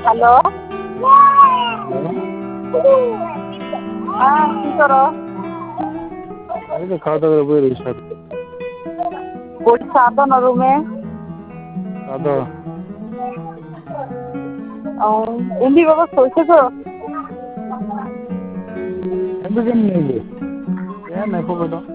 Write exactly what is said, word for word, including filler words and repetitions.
Hello. হ্যাঁ, কি করো? আমি তো খাওয়া দাওয়া করে রয়েছি। বসে ছাদো না রুমে? খাওয়া দাওয়া ও এমনি বাবা শোষেছো? ఎందుకు ఏం లేదు ఏ నెప్పకూడదు